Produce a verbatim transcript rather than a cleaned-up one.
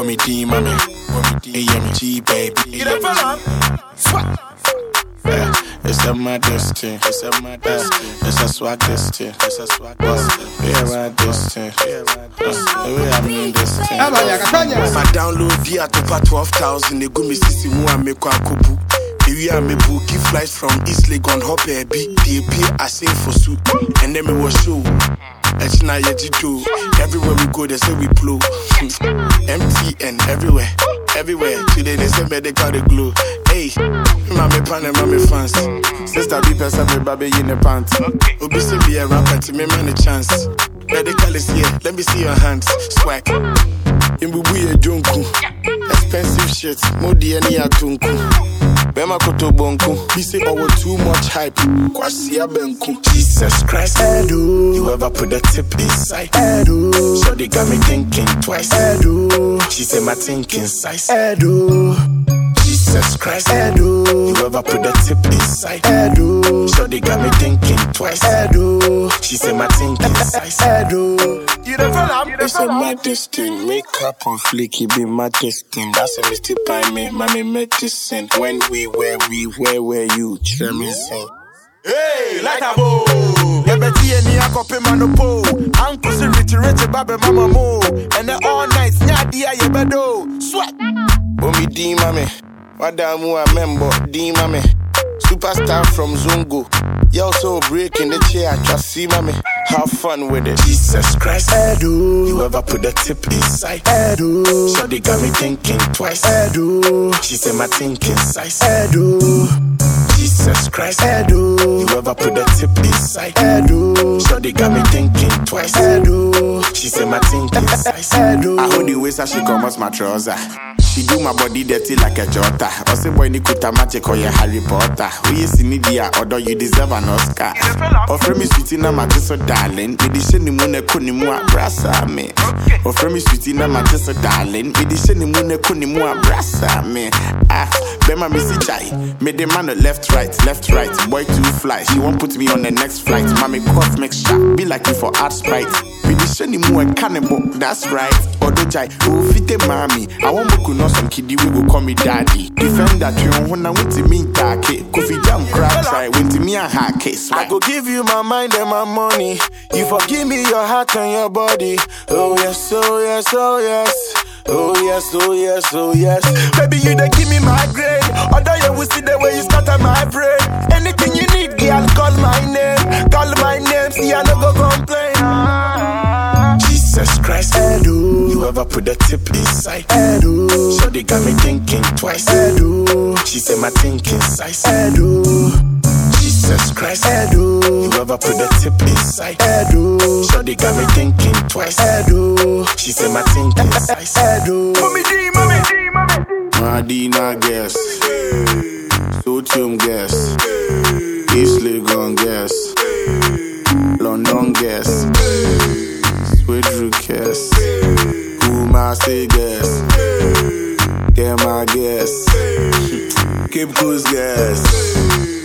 call me D, mommy. A M G, baby. You don't follow? Swat. Yeah, it's a mad destiny. It's a mad destiny. It's a swag destiny. It's a swag destiny. Yeah, mad destiny. The way I mean destiny. If I download via to twelve thousand, they go me sisi mu and make a couple. We are me bookie flights from East Lake on hop air B. They pay I sing for suit. And then me was show. It's not yet do. Everywhere we go, they say we blow. M T N everywhere. Everywhere. Today they say me they call the glue. Hey, mommy pan and mommy fans. Sister be person me baby in the pants. Obi say be a rapper to me man a chance. Medical is here, let me see your hands. Swag. Imbubu ye jonku. Expensive shit, modi any atunku. Bema koto bonku. Be say oh too much hype. Kwasi abenku. Jesus Christ, Edo. You ever put a tip inside? Edo. So they got me thinking twice. Edo. She said my thinking size. Edo. Jesus Christ, Edo. You ever put a tip inside? Edo. So they got me thinking twice. Edo. She said my thinking size. Edo. You don't follow? It's a medicine. Makeup on fleeky be my destiny. That's a mistake by me, mommy medicine. When we were, we where were you? Cheer me sing. Hey, like a bow. Yeah, Betty and the Uncle Manopo. Uncle Siriti Rich, Baby Mama Mo. And then all night, Nadia, you bedo. Sweat. Bomi D, mommy. Wadamu, I member D, mommy. Superstar from Zungo. You also breaking the chair, just see, mommy. Have fun with it. Jesus Christ, Edo. You ever put a tip inside? Edo. So they got me thinking twice. Edo. She said my thinking size. Edo. Jesus Christ, Edo. You ever put a tip inside? Edo. So they got me thinking twice. Edo. She said my thinking size. Edo. I hold the waist as she comes my trouser. She do my body dirty like a jota. I say boy Nikuta magic or your Harry Potter. We is in India, although you deserve an Oscar. Offer me sweetie na my so darling. Me di sheni mune kuni mu abrasa me. Offer me sweetie na my so darling. Me di sheni mune kuni mu abrasa me. Ah, bema me si chai. Me the man left right, left right. Boy too fly. She won't put me on the next flight. Mommy cough make shot. Be like you for art sprite. Me di sheni mu a cannibal. That's right. Odo jai. Oh fite mami. I won't book no some kiddie we go call me daddy. Defend that you when I went to me take. Kofi jam crab try. Went to me a hack case. I go give you my mind and my money. You forgive me your heart and your body. Oh yes, oh yes, oh yes. Oh yes, oh yes, oh yes. Baby, you dey give me my grade. Although you will see the way you scatter my brain. Anything you need, girl, call my name. Call my name, see I no go complain. Jesus Christ, Edo. You ever put a tip inside? Edo. So they got me thinking twice. Edo. She said my thinking size. Edo. Jesus Christ, Edo. You ever put a tip inside? Edo. So they got me thinking twice. Edo. She said my thinking size. Edo. Mommy D, mommy D, mommy D. Madina guess. Sotium guess. East Legon guess. London guess. Swedru guess. Kumasi guess. Get my guess. Cape Coast guess.